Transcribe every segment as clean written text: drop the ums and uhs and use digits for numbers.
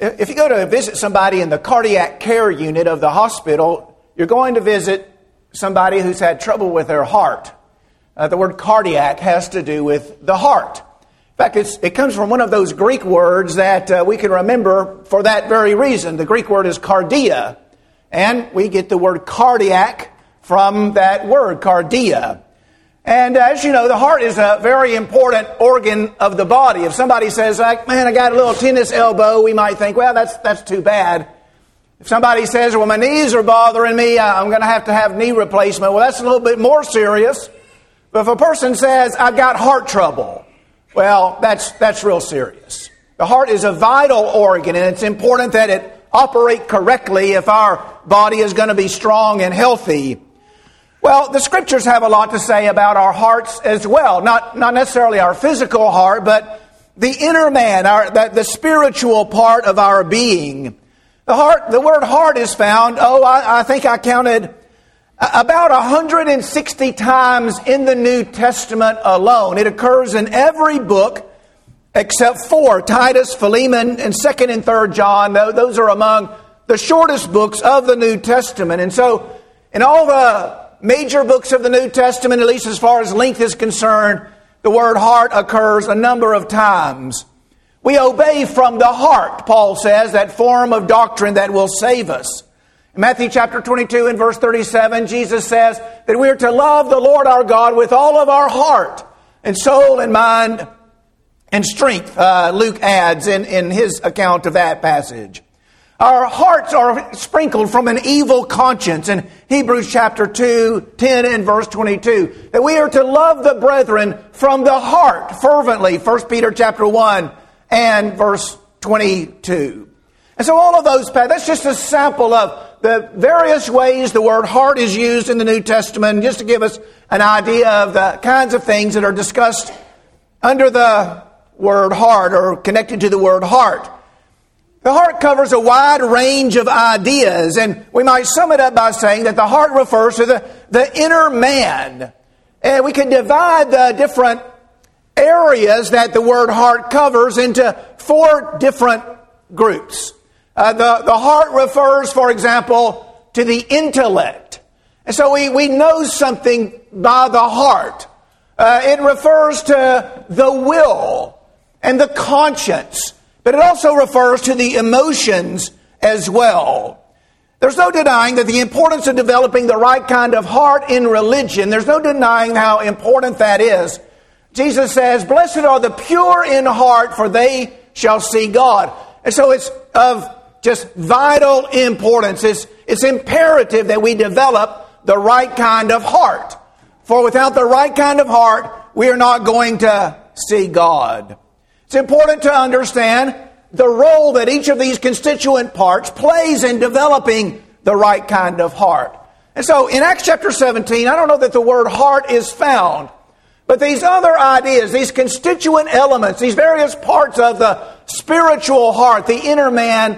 if you go to visit somebody in the cardiac care unit of the hospital, you're going to visit somebody who's had trouble with their heart. The word cardiac has to do with the heart. In fact, it comes from one of those Greek words that we can remember for that very reason. The Greek word is cardia, and we get the word cardiac from that word, cardia. And as you know, the heart is a very important organ of the body. If somebody says, man, I got a little tennis elbow, we might think, well, that's too bad. If somebody says, well, my knees are bothering me, I'm going to have knee replacement, well, that's a little bit more serious. But if a person says, I've got heart trouble, well, that's real serious. The heart is a vital organ, and it's important that it operate correctly if our body is going to be strong and healthy. Well, the Scriptures have a lot to say about our hearts as well. Not necessarily our physical heart, but the inner man, the spiritual part of our being. The word heart is found, I think I counted about 160 times in the New Testament alone. It occurs in every book except 4, Titus, Philemon, and 2nd and 3rd John. Those are among the shortest books of the New Testament. And so, in all the major books of the New Testament, at least as far as length is concerned, the word heart occurs a number of times. We obey from the heart, Paul says, that form of doctrine that will save us. In Matthew chapter 22 and verse 37, Jesus says that we are to love the Lord our God with all of our heart and soul and mind and strength, Luke adds in his account of that passage. Our hearts are sprinkled from an evil conscience in Hebrews chapter 2, 10 and verse 22. That we are to love the brethren from the heart fervently, 1 Peter chapter 1 and verse 22. And so all of those, that's just a sample of the various ways the word heart is used in the New Testament, just to give us an idea of the kinds of things that are discussed under the word heart or connected to the word heart. The heart covers a wide range of ideas, and we might sum it up by saying that the heart refers to the inner man. And we can divide the different areas that the word heart covers into 4 different groups. The heart refers, for example, to the intellect. And so we know something by the heart. It refers to the will and the conscience. But it also refers to the emotions as well. There's no denying that the importance of developing the right kind of heart in religion, there's no denying how important that is. Jesus says, blessed are the pure in heart, for they shall see God. And so it's of just vital importance. It's imperative that we develop the right kind of heart. For without the right kind of heart, we are not going to see God. It's important to understand the role that each of these constituent parts plays in developing the right kind of heart. And so in Acts chapter 17, I don't know that the word heart is found, but these other ideas, these constituent elements, these various parts of the spiritual heart, the inner man,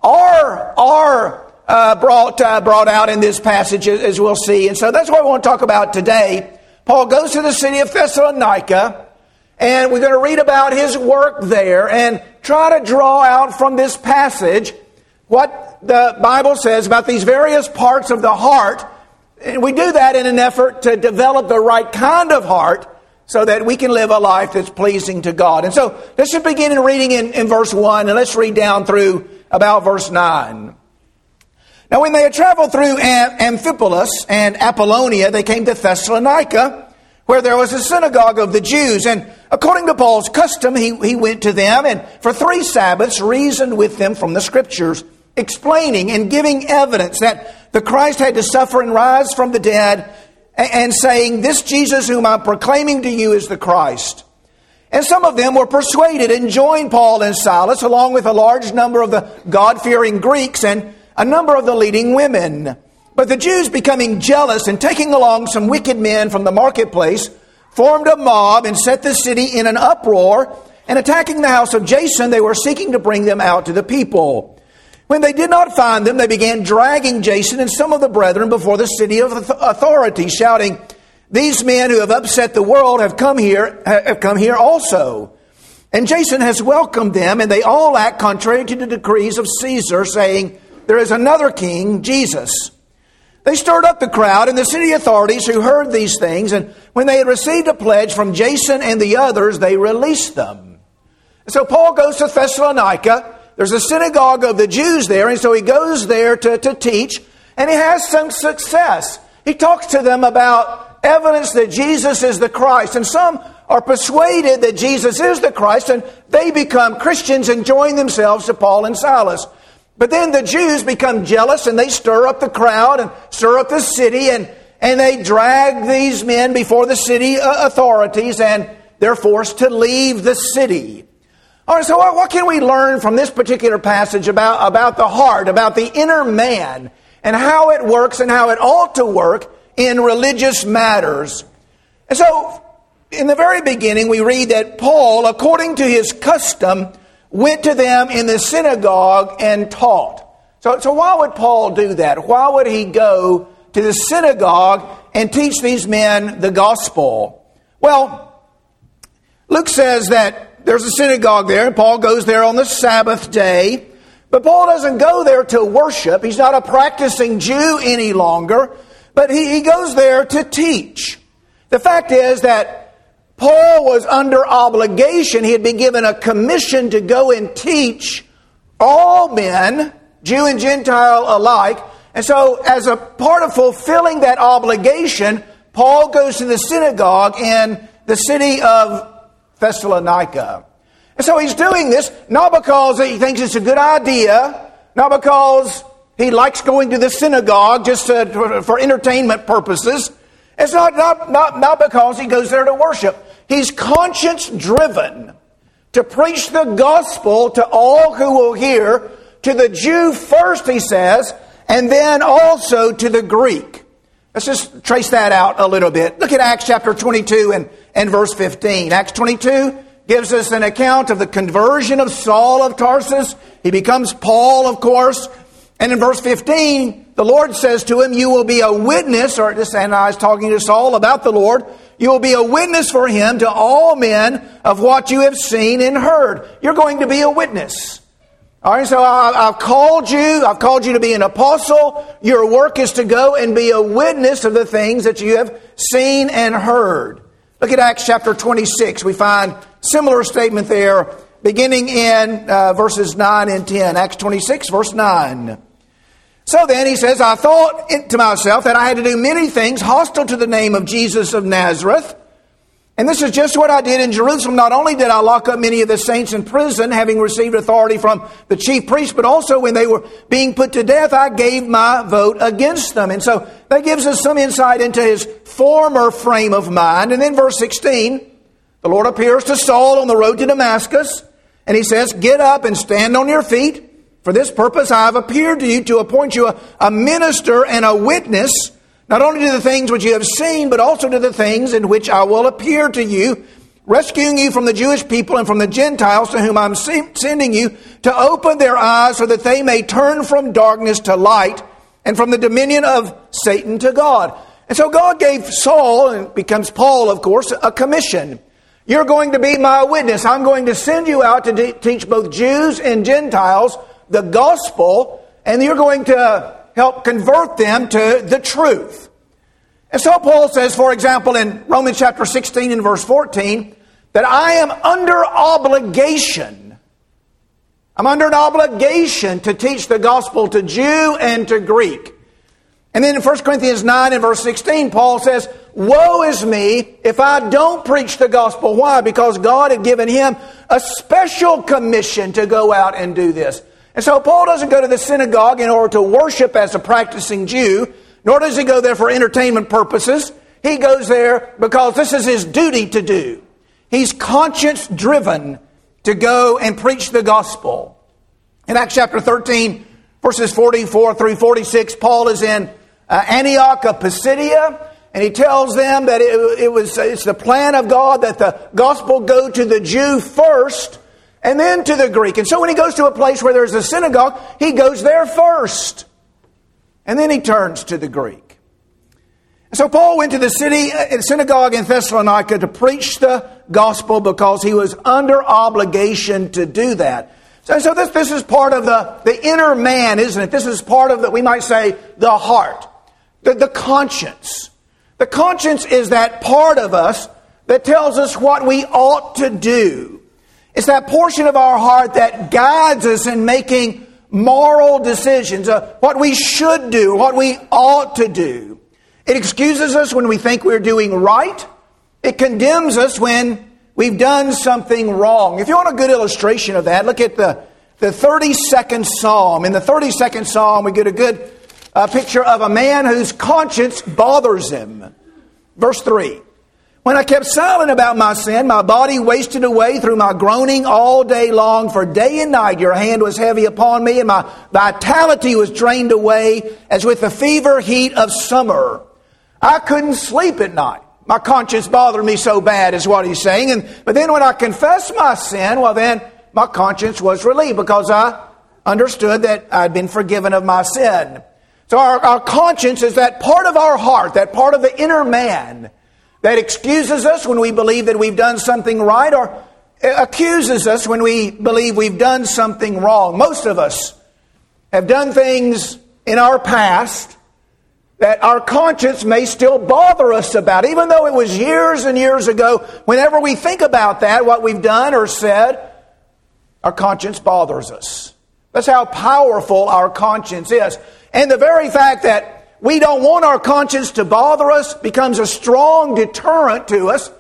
are brought out in this passage, as we'll see. And so that's what we want to talk about today. Paul goes to the city of Thessalonica, and we're going to read about his work there and try to draw out from this passage what the Bible says about these various parts of the heart. And we do that in an effort to develop the right kind of heart so that we can live a life that's pleasing to God. And so let's just begin in reading in verse 1, and let's read down through about verse 9. Now when they had traveled through Amphipolis and Apollonia, they came to Thessalonica, where there was a synagogue of the Jews. And according to Paul's custom, he went to them and for 3 Sabbaths reasoned with them from the Scriptures, explaining and giving evidence that the Christ had to suffer and rise from the dead, and saying, this Jesus whom I'm proclaiming to you is the Christ. And some of them were persuaded and joined Paul and Silas, along with a large number of the God-fearing Greeks and a number of the leading women. But the Jews, becoming jealous and taking along some wicked men from the marketplace, formed a mob and set the city in an uproar, and attacking the house of Jason, they were seeking to bring them out to the people. When they did not find them, they began dragging Jason and some of the brethren before the city of authority, shouting, these men who have upset the world have come here also. And Jason has welcomed them, and they all act contrary to the decrees of Caesar, saying, there is another king, Jesus. They stirred up the crowd and the city authorities who heard these things, and when they had received a pledge from Jason and the others, they released them. So Paul goes to Thessalonica. There's a synagogue of the Jews there, and so he goes there to teach, and he has some success. He talks to them about evidence that Jesus is the Christ, and some are persuaded that Jesus is the Christ, and they become Christians and join themselves to Paul and Silas. But then the Jews become jealous, and they stir up the crowd and stir up the city, and they drag these men before the city authorities, and they're forced to leave the city. All right, so what can we learn from this particular passage about the heart, about the inner man, and how it works and how it ought to work in religious matters? And so, in the very beginning, we read that Paul, according to his custom, went to them in the synagogue and taught. So why would Paul do that? Why would he go to the synagogue and teach these men the gospel? Well, Luke says that there's a synagogue there, and Paul goes there on the Sabbath day. But Paul doesn't go there to worship. He's not a practicing Jew any longer, but he goes there to teach. The fact is that Paul was under obligation. He had been given a commission to go and teach all men, Jew and Gentile alike. And so as a part of fulfilling that obligation, Paul goes to the synagogue in the city of Thessalonica. And so he's doing this not because he thinks it's a good idea, not because he likes going to the synagogue just for entertainment purposes. It's not because he goes there to worship. He's conscience-driven to preach the gospel to all who will hear, to the Jew first, he says, and then also to the Greek. Let's just trace that out a little bit. Look at Acts chapter 22 and verse 15. Acts 22 gives us an account of the conversion of Saul of Tarsus. He becomes Paul, of course. And in verse 15, the Lord says to him, you will be a witness, or this Ananias talking to Saul about the Lord, you will be a witness for him to all men of what you have seen and heard. You're going to be a witness. All right, so I've called you to be an apostle. Your work is to go and be a witness of the things that you have seen and heard. Look at Acts chapter 26. We find similar statement there, beginning in verses 9 and 10. Acts 26, verse 9. So then, he says, I thought to myself that I had to do many things hostile to the name of Jesus of Nazareth. And this is just what I did in Jerusalem. Not only did I lock up many of the saints in prison, having received authority from the chief priests, but also when they were being put to death, I gave my vote against them. And so that gives us some insight into his former frame of mind. And then verse 16, the Lord appears to Saul on the road to Damascus, and he says, get up and stand on your feet. For this purpose I have appeared to you to appoint you a minister and a witness, not only to the things which you have seen, but also to the things in which I will appear to you, rescuing you from the Jewish people and from the Gentiles to whom I'm sending you, to open their eyes so that they may turn from darkness to light and from the dominion of Satan to God. And so God gave Saul, and becomes Paul, of course, a commission. You're going to be my witness. I'm going to send you out to teach both Jews and Gentiles the gospel, and you're going to help convert them to the truth. And so Paul says, for example, in Romans chapter 16 and verse 14, that I am under obligation. I'm under an obligation to teach the gospel to Jew and to Greek. And then in 1 Corinthians 9 and verse 16, Paul says, woe is me if I don't preach the gospel. Why? Because God had given him a special commission to go out and do this. And so Paul doesn't go to the synagogue in order to worship as a practicing Jew, nor does he go there for entertainment purposes. He goes there because this is his duty to do. He's conscience-driven to go and preach the gospel. In Acts chapter 13, verses 44 through 46, Paul is in Antioch of Pisidia, and he tells them that it's the plan of God that the gospel go to the Jew first, and then to the Greek. And so when he goes to a place where there's a synagogue, he goes there first. And then he turns to the Greek. And so Paul went to the synagogue in Thessalonica to preach the gospel because he was under obligation to do that. So this is part of the inner man, isn't it? This is part of we might say, the heart, the conscience. The conscience is that part of us that tells us what we ought to do. It's that portion of our heart that guides us in making moral decisions, what we should do, what we ought to do. It excuses us when we think we're doing right. It condemns us when we've done something wrong. If you want a good illustration of that, look at the 32nd Psalm. In the 32nd Psalm, we get a good picture of a man whose conscience bothers him. Verse 3. When I kept silent about my sin, my body wasted away through my groaning all day long. For day and night your hand was heavy upon me, and my vitality was drained away as with the fever heat of summer. I couldn't sleep at night. My conscience bothered me so bad, is what he's saying. But then when I confessed my sin, well then my conscience was relieved because I understood that I'd been forgiven of my sin. So our conscience is that part of our heart, that part of the inner man that excuses us when we believe that we've done something right, or accuses us when we believe we've done something wrong. Most of us have done things in our past that our conscience may still bother us about, even though it was years and years ago. Whenever we think about that, what we've done or said, our conscience bothers us. That's how powerful our conscience is. And the very fact that we don't want our conscience to bother us becomes a strong deterrent to us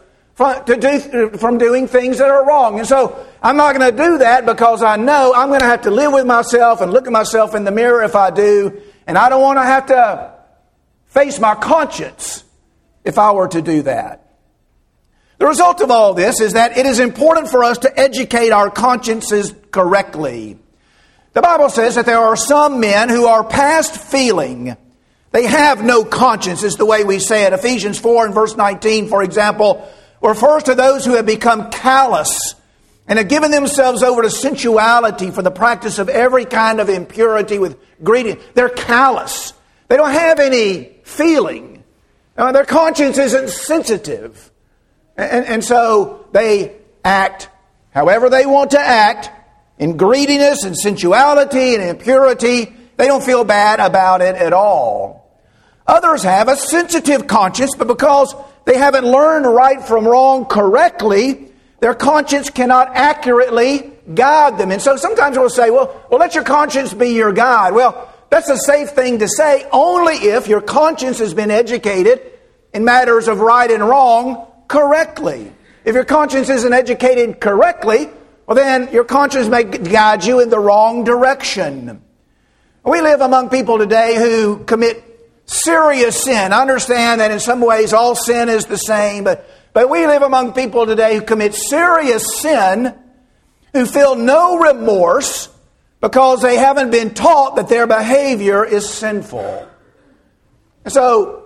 from doing things that are wrong. And so I'm not going to do that because I know I'm going to have to live with myself and look at myself in the mirror if I do. And I don't want to have to face my conscience if I were to do that. The result of all this is that it is important for us to educate our consciences correctly. The Bible says that there are some men who are past feeling. They have no conscience, is the way we say it. Ephesians 4 and verse 19, for example, refers to those who have become callous and have given themselves over to sensuality for the practice of every kind of impurity with greed. They're callous. They don't have any feeling. Their conscience isn't sensitive. And so they act however they want to act in greediness and sensuality and impurity. They don't feel bad about it at all. Others have a sensitive conscience, but because they haven't learned right from wrong correctly, their conscience cannot accurately guide them. And so sometimes we'll say, well, let your conscience be your guide. Well, that's a safe thing to say only if your conscience has been educated in matters of right and wrong correctly. If your conscience isn't educated correctly, well then your conscience may guide you in the wrong direction. We live among people today who commit serious sin. I understand that in some ways all sin is the same, but we live among people today who commit serious sin, who feel no remorse because they haven't been taught that their behavior is sinful. And so,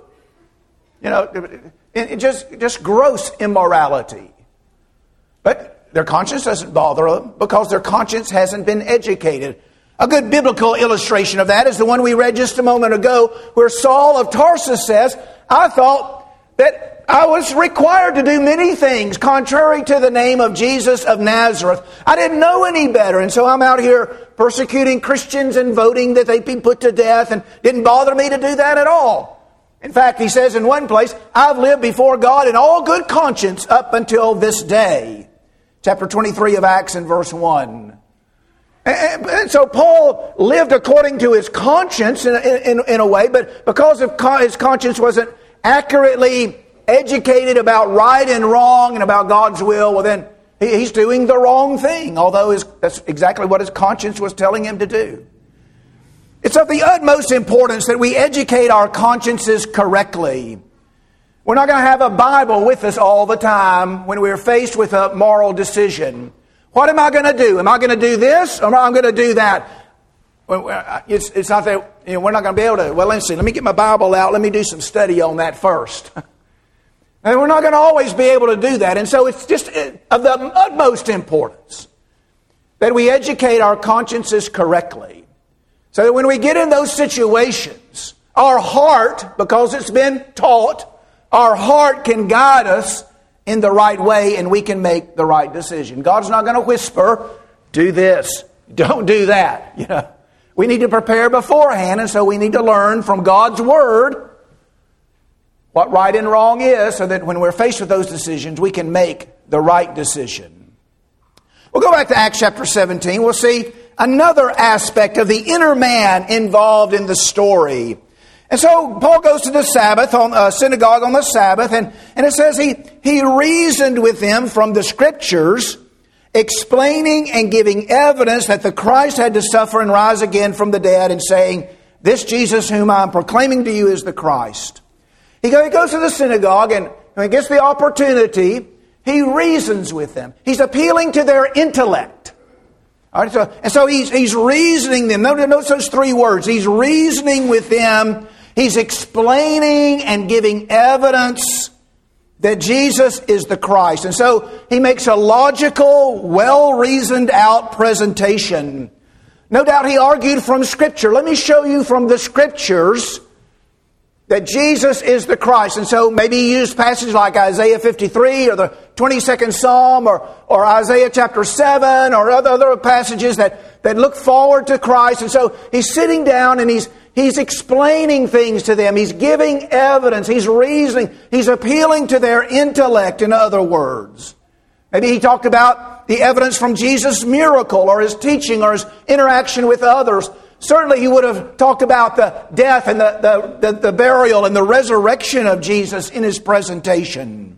just gross immorality. But their conscience doesn't bother them because their conscience hasn't been educated. A good biblical illustration of that is the one we read just a moment ago, where Saul of Tarsus says, I thought that I was required to do many things contrary to the name of Jesus of Nazareth. I didn't know any better, and so I'm out here persecuting Christians and voting that they be put to death, and didn't bother me to do that at all. In fact, he says in one place, I've lived before God in all good conscience up until this day. Chapter 23 of Acts and verse 1. And so Paul lived according to his conscience in a way, but because of his conscience wasn't accurately educated about right and wrong and about God's will, well then he's doing the wrong thing, although that's exactly what his conscience was telling him to do. It's of the utmost importance that we educate our consciences correctly. We're not going to have a Bible with us all the time when we're faced with a moral decision. What am I going to do? Am I going to do this or am I going to do that? It's not that we're not going to be able to. Well, let's see. Let me get my Bible out. Let me do some study on that first. And we're not going to always be able to do that. And so it's just of the utmost importance that we educate our consciences correctly. So that when we get in those situations, our heart, because it's been taught, our heart can guide us in the right way and we can make the right decision. God's not going to whisper, do this, don't do that. We need to prepare beforehand, and so we need to learn from God's Word what right and wrong is, so that when we're faced with those decisions, we can make the right decision. We'll go back to Acts chapter 17. We'll see another aspect of the inner man involved in the story. And so Paul goes to the Sabbath, synagogue on the Sabbath, and it says he reasoned with them from the Scriptures, explaining and giving evidence that the Christ had to suffer and rise again from the dead, and saying, this Jesus whom I am proclaiming to you is the Christ. He goes to the synagogue, and when he gets the opportunity, he reasons with them. He's appealing to their intellect. All right, so he's reasoning them. Notice those three words. He's reasoning with them. He's explaining and giving evidence that Jesus is the Christ. And so he makes a logical, well-reasoned out presentation. No doubt he argued from Scripture. Let me show you from the Scriptures that Jesus is the Christ. And so maybe he used passages like Isaiah 53 or the 22nd Psalm or Isaiah chapter 7 or other passages that look forward to Christ. And so he's sitting down and he's explaining things to them. He's giving evidence. He's reasoning. He's appealing to their intellect, in other words. Maybe he talked about the evidence from Jesus' miracle or his teaching or his interaction with others. Certainly he would have talked about the death and the burial and the resurrection of Jesus in his presentation.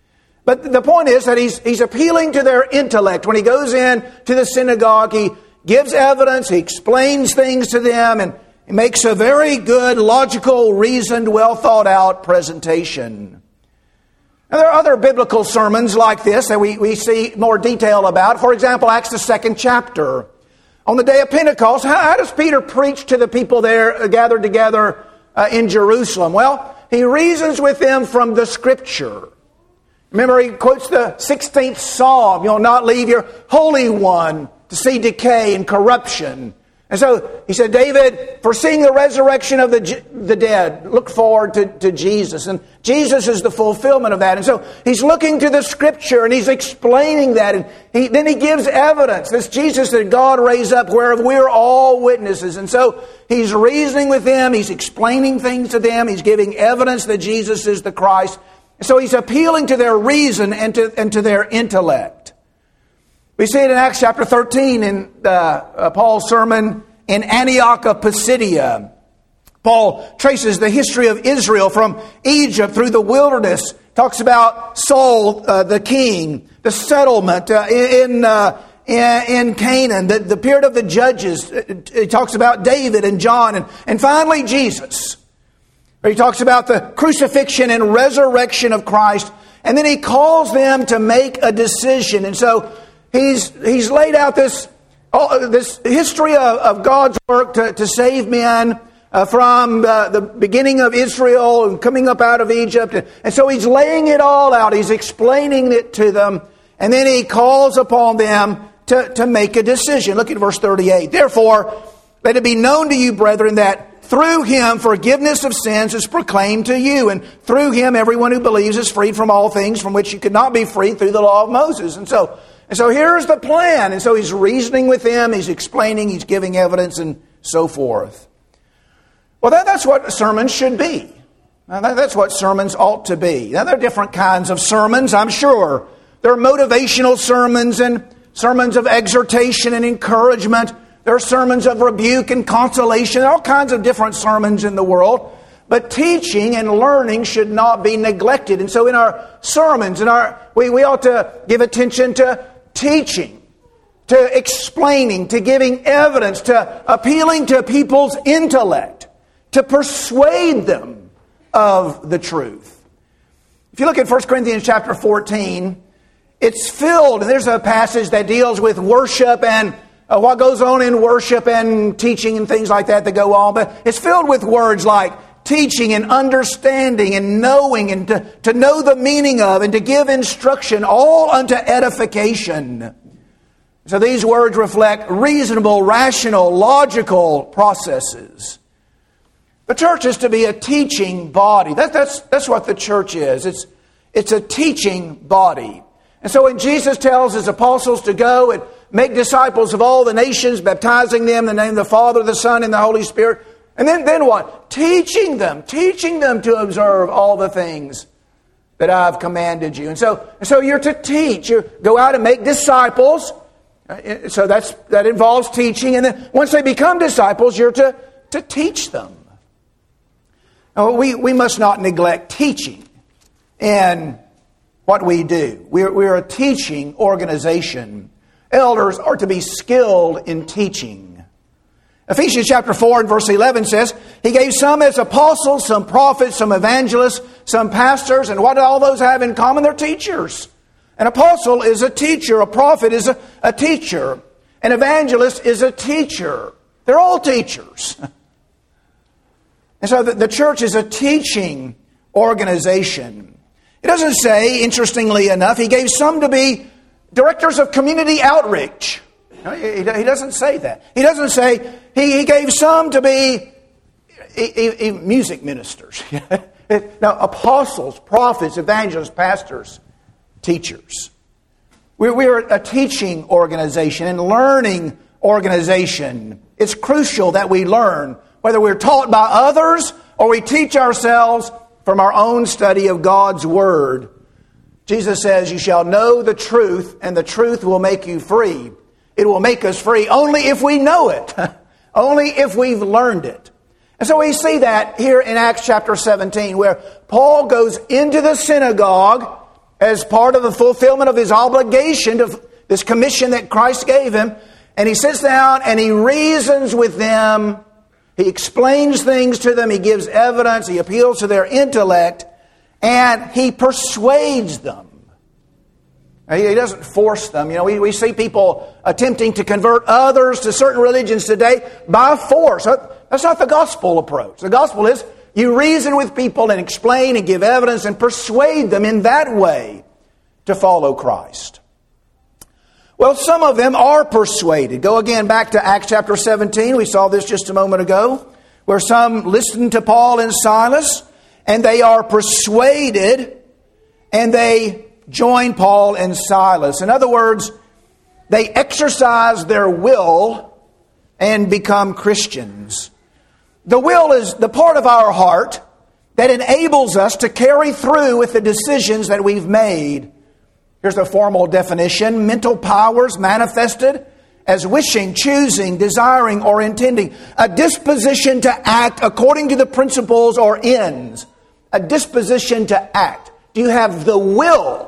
But the point is that he's appealing to their intellect. When he goes in to the synagogue, he gives evidence, he explains things to them, and he makes a very good, logical, reasoned, well thought out presentation. Now, there are other biblical sermons like this that we see more detail about. For example, Acts the 2nd chapter. On the day of Pentecost, how does Peter preach to the people there gathered together in Jerusalem? Well, he reasons with them from the Scripture. Remember, he quotes the 16th Psalm, you'll not leave your Holy One to see decay and corruption. And so he said, David, foreseeing the resurrection of the dead, look forward to Jesus. And Jesus is the fulfillment of that. And so he's looking to the Scripture and he's explaining that. And then he gives evidence. This Jesus that God raised up, whereof we're all witnesses. And so he's reasoning with them. He's explaining things to them. He's giving evidence that Jesus is the Christ. And so he's appealing to their reason and to their intellect. We see it in Acts chapter 13 in Paul's sermon in Antioch of Pisidia. Paul traces the history of Israel from Egypt through the wilderness. Talks about Saul, the king, the settlement in Canaan, the period of the judges. He talks about David and John, and finally Jesus. He talks about the crucifixion and resurrection of Christ, and then he calls them to make a decision. And so He's laid out this history of God's work to save men from the beginning of Israel and coming up out of Egypt. And so he's laying it all out. He's explaining it to them. And then he calls upon them to make a decision. Look at verse 38. Therefore, let it be known to you, brethren, that through him forgiveness of sins is proclaimed to you. And through him everyone who believes is freed from all things from which you could not be freed through the law of Moses. And so here's the plan. And so he's reasoning with them, he's explaining, he's giving evidence, and so forth. Well, that's what sermons should be. Now, that's what sermons ought to be. Now, there are different kinds of sermons, I'm sure. There are motivational sermons and sermons of exhortation and encouragement. There are sermons of rebuke and consolation. There are all kinds of different sermons in the world. But teaching and learning should not be neglected. And so in our sermons, we ought to give attention to teaching, to explaining, to giving evidence, to appealing to people's intellect, to persuade them of the truth. If you look at 1 Corinthians chapter 14, it's filled, and there's a passage that deals with worship and what goes on in worship and teaching and things like that go on. But it's filled with words like teaching and understanding and knowing and to know the meaning of and to give instruction, all unto edification. So these words reflect reasonable, rational, logical processes. The church is to be a teaching body. That's what the church is. It's a teaching body. And so when Jesus tells his apostles to go and make disciples of all the nations, baptizing them in the name of the Father, the Son, and the Holy Spirit, and then what? Teaching them to observe all the things that I've commanded you. And so you're to teach. You go out and make disciples. So that involves teaching. And then once they become disciples, you're to teach them. Now, we must not neglect teaching in what we do. We're a teaching organization. Elders are to be skilled in teaching. Ephesians chapter 4 and verse 11 says, He gave some as apostles, some prophets, some evangelists, some pastors. And what do all those have in common? They're teachers. An apostle is a teacher. A prophet is a teacher. An evangelist is a teacher. They're all teachers. And so the church is a teaching organization. It doesn't say, interestingly enough, He gave some to be directors of community outreach. He doesn't say that. He doesn't say he gave some to be music ministers. Now, apostles, prophets, evangelists, pastors, teachers. We're a teaching organization and learning organization. It's crucial that we learn, whether we're taught by others or we teach ourselves from our own study of God's Word. Jesus says, You shall know the truth, and the truth will make you free. It will make us free only if we know it, only if we've learned it. And so we see that here in Acts chapter 17, where Paul goes into the synagogue as part of the fulfillment of his obligation to this commission that Christ gave him. And he sits down and he reasons with them. He explains things to them. He gives evidence. He appeals to their intellect. And he persuades them. He doesn't force them. We see people attempting to convert others to certain religions today by force. That's not the gospel approach. The gospel is you reason with people and explain and give evidence and persuade them in that way to follow Christ. Well, some of them are persuaded. Go again back to Acts chapter 17. We saw this just a moment ago, where some listened to Paul and Silas, and they are persuaded, and they join Paul and Silas. In other words, they exercise their will and become Christians. The will is the part of our heart that enables us to carry through with the decisions that we've made. Here's a formal definition. Mental powers manifested as wishing, choosing, desiring, or intending. A disposition to act according to the principles or ends. A disposition to act. Do you have the will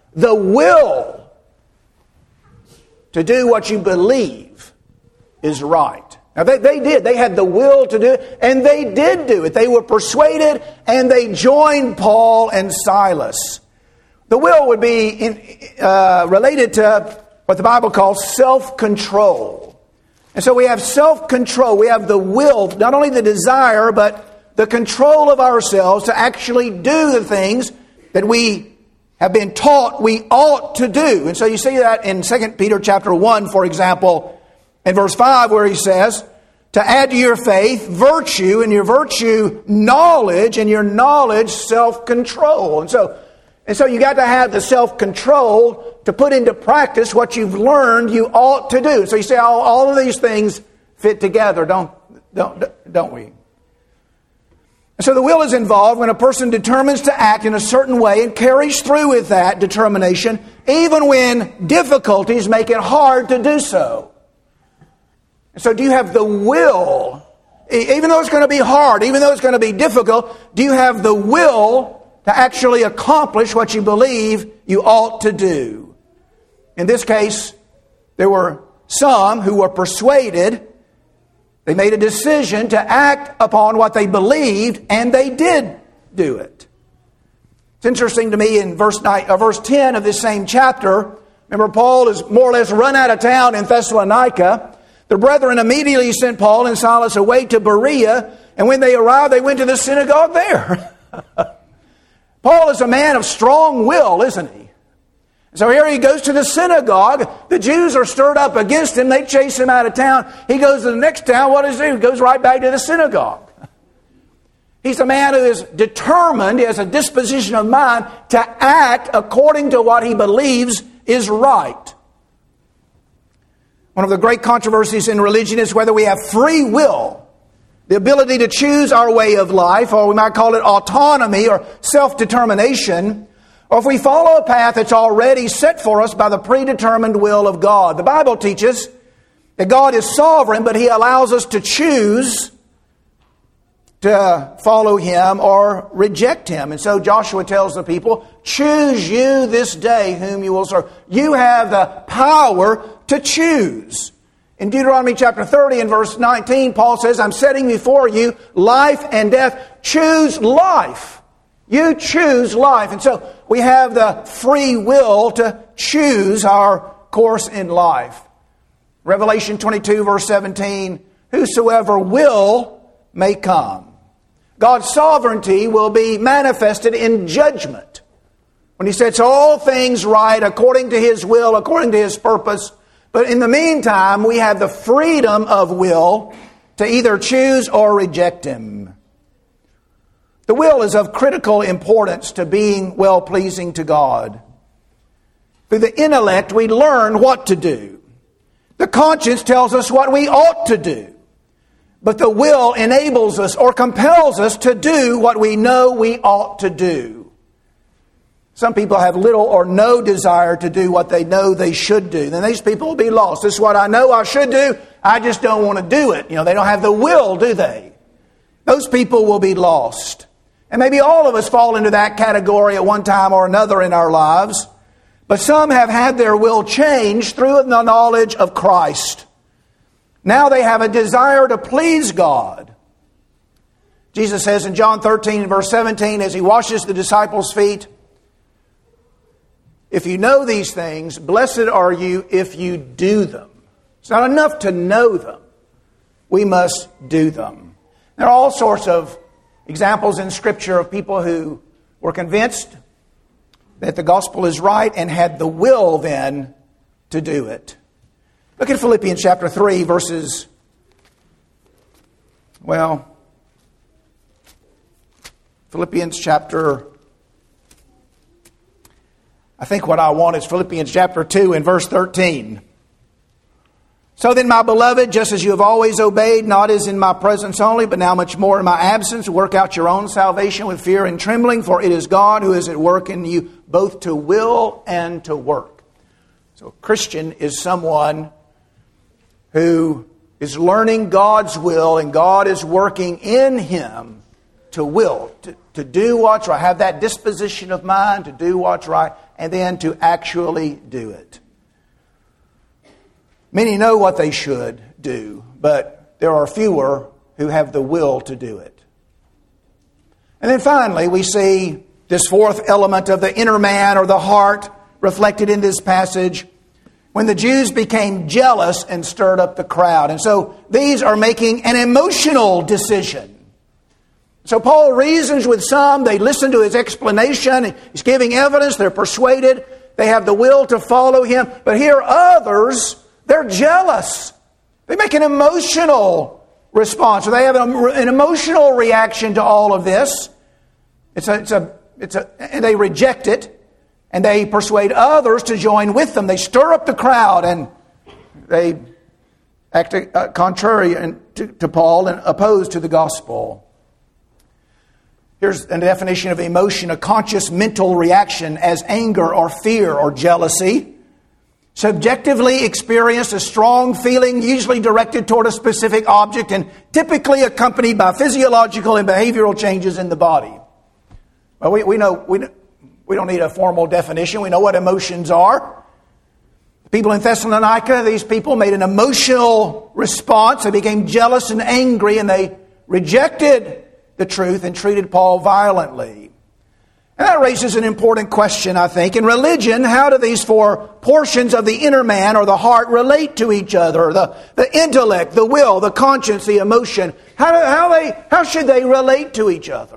to do what you believe is right? Now they did. They had the will to do it, and they did do it. They were persuaded, and they joined Paul and Silas. The will would be related to what the Bible calls self-control. And so we have self-control. We have the will, not only the desire, but the control of ourselves to actually do the things that we have been taught we ought to do. And so you see that in 2 Peter chapter 1, for example, in verse 5, where he says, to add to your faith virtue, and your virtue knowledge, and your knowledge self-control. And so you got to have the self-control to put into practice what you've learned you ought to do. So you say all of these things fit together, don't we? So the will is involved when a person determines to act in a certain way and carries through with that determination, even when difficulties make it hard to do so. So do you have the will, even though it's going to be hard, even though it's going to be difficult, do you have the will to actually accomplish what you believe you ought to do? In this case, there were some who were persuaded. They made a decision to act upon what they believed, and they did do it. It's interesting to me in verse 10 of this same chapter. Remember, Paul is more or less run out of town in Thessalonica. The brethren immediately sent Paul and Silas away to Berea, and when they arrived, they went to the synagogue there. Paul is a man of strong will, isn't he? So here he goes to the synagogue. The Jews are stirred up against him. They chase him out of town. He goes to the next town. What does he do? He goes right back to the synagogue. He's a man who is determined, he has a disposition of mind to act according to what he believes is right. One of the great controversies in religion is whether we have free will, the ability to choose our way of life, or we might call it autonomy or self-determination, or if we follow a path that's already set for us by the predetermined will of God. The Bible teaches that God is sovereign, but He allows us to choose to follow Him or reject Him. And so Joshua tells the people, choose you this day whom you will serve. You have the power to choose. In Deuteronomy chapter 30 and verse 19, Paul says, I'm setting before you life and death. Choose life. You choose life. And so we have the free will to choose our course in life. Revelation 22 verse 17, whosoever will may come. God's sovereignty will be manifested in judgment when He sets all things right according to His will, according to His purpose. But in the meantime, we have the freedom of will to either choose or reject Him. The will is of critical importance to being well-pleasing to God. Through the intellect, we learn what to do. The conscience tells us what we ought to do. But the will enables us or compels us to do what we know we ought to do. Some people have little or no desire to do what they know they should do. Then these people will be lost. This is what I know I should do. I just don't want to do it. They don't have the will, do they? Those people will be lost. And maybe all of us fall into that category at one time or another in our lives. But some have had their will changed through the knowledge of Christ. Now they have a desire to please God. Jesus says in John 13 verse 17, as He washes the disciples' feet, if you know these things, blessed are you if you do them. It's not enough to know them. We must do them. There are all sorts of examples in Scripture of people who were convinced that the gospel is right and had the will then to do it. Look at Philippians chapter 3 verses, Philippians chapter, I think what I want is Philippians chapter 2 and verse 13. So then, my beloved, just as you have always obeyed, not as in my presence only, but now much more in my absence, work out your own salvation with fear and trembling, for it is God who is at work in you, both to will and to work. So a Christian is someone who is learning God's will, and God is working in him to will, to do what's right, have that disposition of mind to do what's right, and then to actually do it. Many know what they should do, but there are fewer who have the will to do it. And then finally, we see this fourth element of the inner man or the heart reflected in this passage when the Jews became jealous and stirred up the crowd. And so these are making an emotional decision. So Paul reasons with some, they listen to his explanation, he's giving evidence, they're persuaded, they have the will to follow him. But here others, they're jealous. They make an emotional response. So they have an emotional reaction to all of this. And they reject it. And they persuade others to join with them. They stir up the crowd and they act contrary to Paul and opposed to the gospel. Here's a definition of emotion: a conscious mental reaction as anger or fear or jealousy. Subjectively experienced, a strong feeling usually directed toward a specific object and typically accompanied by physiological and behavioral changes in the body. Well, we know we don't need a formal definition. We know what emotions are. The people in Thessalonica, these people made an emotional response. They became jealous and angry, and they rejected the truth and treated Paul violently. And that raises an important question, I think. In religion, how do these four portions of the inner man or the heart relate to each other? The intellect, the will, the conscience, the emotion. How should they relate to each other?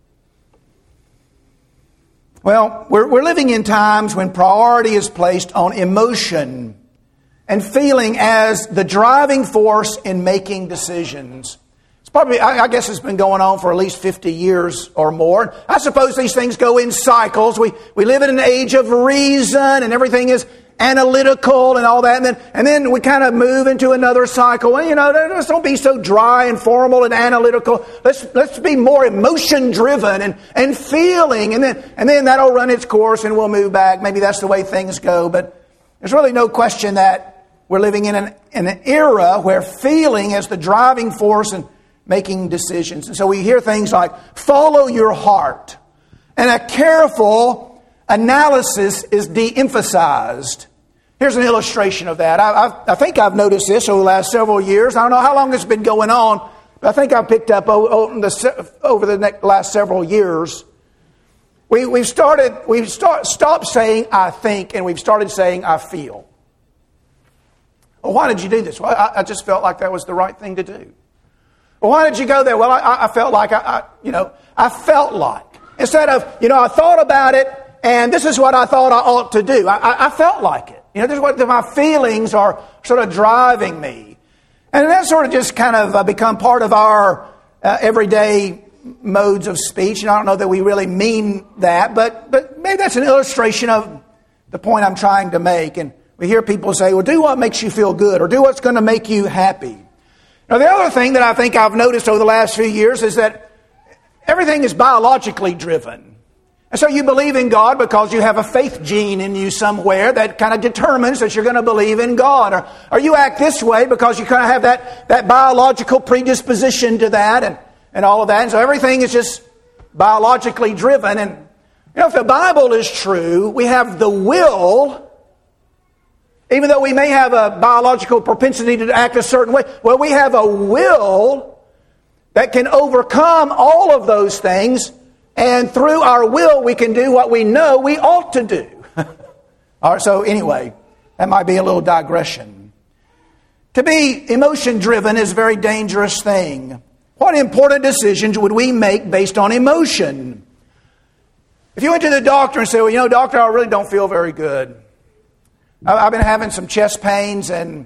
Well, we're living in times when priority is placed on emotion and feeling as the driving force in making decisions. I guess it's been going on for at least 50 years or more. I suppose these things go in cycles. We live in an age of reason and everything is analytical and all that. And then we kind of move into another cycle. And, let's don't be so dry and formal and analytical. Let's be more emotion driven and feeling. And then that'll run its course and we'll move back. Maybe that's the way things go. But there's really no question that we're living in an era where feeling is the driving force and making decisions. And so we hear things like, follow your heart. And a careful analysis is de-emphasized. Here's an illustration of that. I think I've noticed this over the last several years. I don't know how long it's been going on, but I think I've picked up over the last several years. We've stopped saying I think, and we've started saying I feel. Well, why did you do this? Well, I just felt like that was the right thing to do. Well, why did you go there? Well, I felt like, I felt like. Instead of, I thought about it, and this is what I thought I ought to do. I felt like it. This is what my feelings are sort of driving me. And that sort of just kind of become part of our everyday modes of speech. And I don't know that we really mean that, but maybe that's an illustration of the point I'm trying to make. And we hear people say, well, do what makes you feel good, or do what's going to make you happy. Now, the other thing that I think I've noticed over the last few years is that everything is biologically driven. And so you believe in God because you have a faith gene in you somewhere that kind of determines that you're going to believe in God. Or you act this way because you kind of have that biological predisposition to that and all of that. And so everything is just biologically driven. And if the Bible is true, we have the will. Even though we may have a biological propensity to act a certain way, well, we have a will that can overcome all of those things, and through our will, we can do what we know we ought to do. All right, so anyway, that might be a little digression. To be emotion-driven is a very dangerous thing. What important decisions would we make based on emotion? If you went to the doctor and said, well, doctor, I really don't feel very good. I've been having some chest pains, and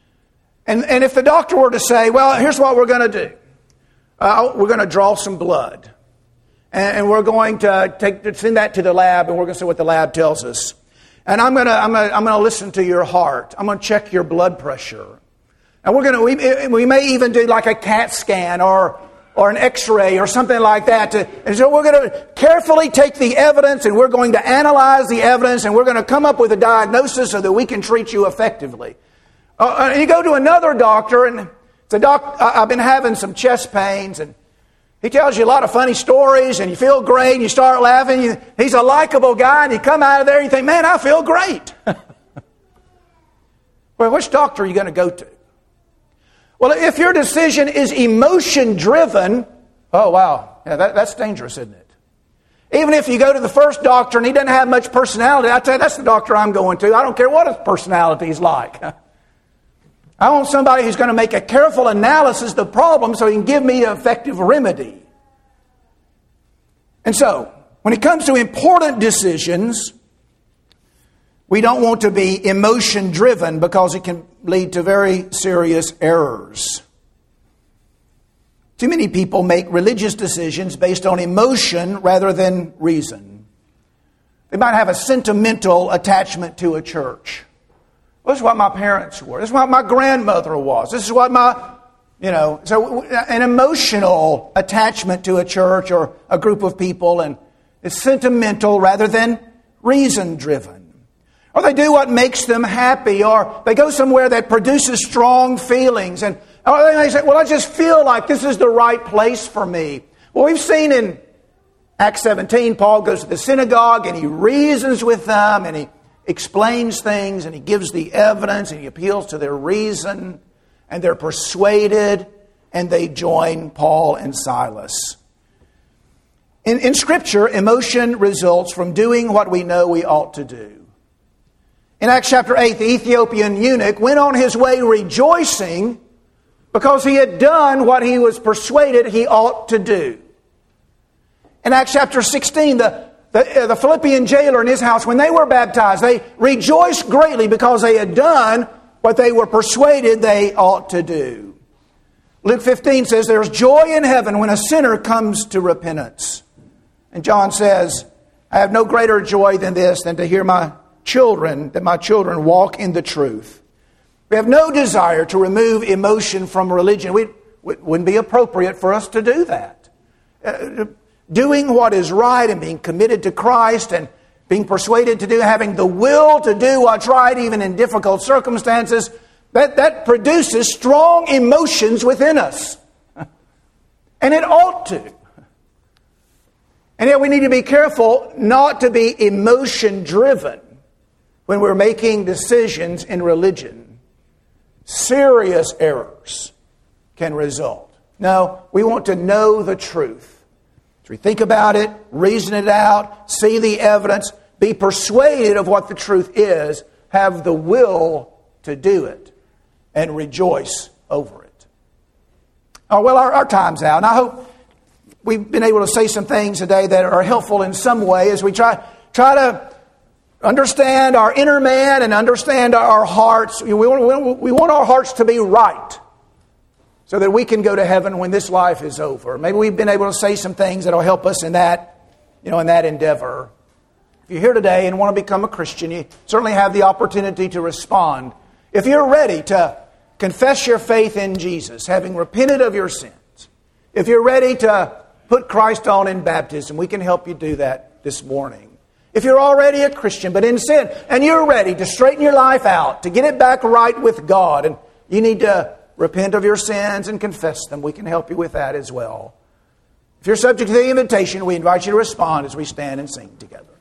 if the doctor were to say, well, here's what we're going to do. We're going to draw some blood, and we're going to send that to the lab, and we're going to see what the lab tells us. And I'm going to listen to your heart. I'm going to check your blood pressure, and we may even do like a CAT scan or an X-ray or something like that. And so we're going to carefully take the evidence, and we're going to analyze the evidence, and we're going to come up with a diagnosis so that we can treat you effectively. And you go to another doctor and say, Doc, I've been having some chest pains, and he tells you a lot of funny stories, and you feel great, and you start laughing. He's a likable guy, and you come out of there and you think, man, I feel great. Well, which doctor are you going to go to? Well, if your decision is emotion-driven, oh, wow, yeah, that's dangerous, isn't it? Even if you go to the first doctor and he doesn't have much personality, I tell you, that's the doctor I'm going to. I don't care what his personality is like. I want somebody who's going to make a careful analysis of the problem so he can give me an effective remedy. And so, when it comes to important decisions, we don't want to be emotion-driven because it can lead to very serious errors. Too many people make religious decisions based on emotion rather than reason. They might have a sentimental attachment to a church. Well, this is what my parents were. This is what my grandmother was. This is what so an emotional attachment to a church or a group of people, and it's sentimental rather than reason-driven. Or they do what makes them happy, or they go somewhere that produces strong feelings. And they say, well, I just feel like this is the right place for me. Well, we've seen in Acts 17, Paul goes to the synagogue and he reasons with them and he explains things and he gives the evidence and he appeals to their reason, and they're persuaded and they join Paul and Silas. In Scripture, emotion results from doing what we know we ought to do. In Acts chapter 8, the Ethiopian eunuch went on his way rejoicing because he had done what he was persuaded he ought to do. In Acts chapter 16, the Philippian jailer in his house, when they were baptized, they rejoiced greatly because they had done what they were persuaded they ought to do. Luke 15 says there's joy in heaven when a sinner comes to repentance. And John says, I have no greater joy than this, than to hear my children walk in the truth. We have no desire to remove emotion from religion. It wouldn't be appropriate for us to do that. Doing what is right and being committed to Christ and being persuaded to do, having the will to do what's right even in difficult circumstances, that produces strong emotions within us. And it ought to. And yet we need to be careful not to be emotion-driven when we're making decisions in religion. Serious errors can result. No, we want to know the truth. So we think about it, reason it out, see the evidence, be persuaded of what the truth is, have the will to do it, and rejoice over it. Oh, well, our time's out, and I hope we've been able to say some things today that are helpful in some way as we try to understand our inner man and understand our hearts. We want our hearts to be right so that we can go to heaven when this life is over. Maybe we've been able to say some things that will help us in that endeavor. If you're here today and want to become a Christian, you certainly have the opportunity to respond. If you're ready to confess your faith in Jesus, having repented of your sins, if you're ready to put Christ on in baptism, we can help you do that this morning. If you're already a Christian but in sin, and you're ready to straighten your life out, to get it back right with God, and you need to repent of your sins and confess them, we can help you with that as well. If you're subject to the invitation, we invite you to respond as we stand and sing together.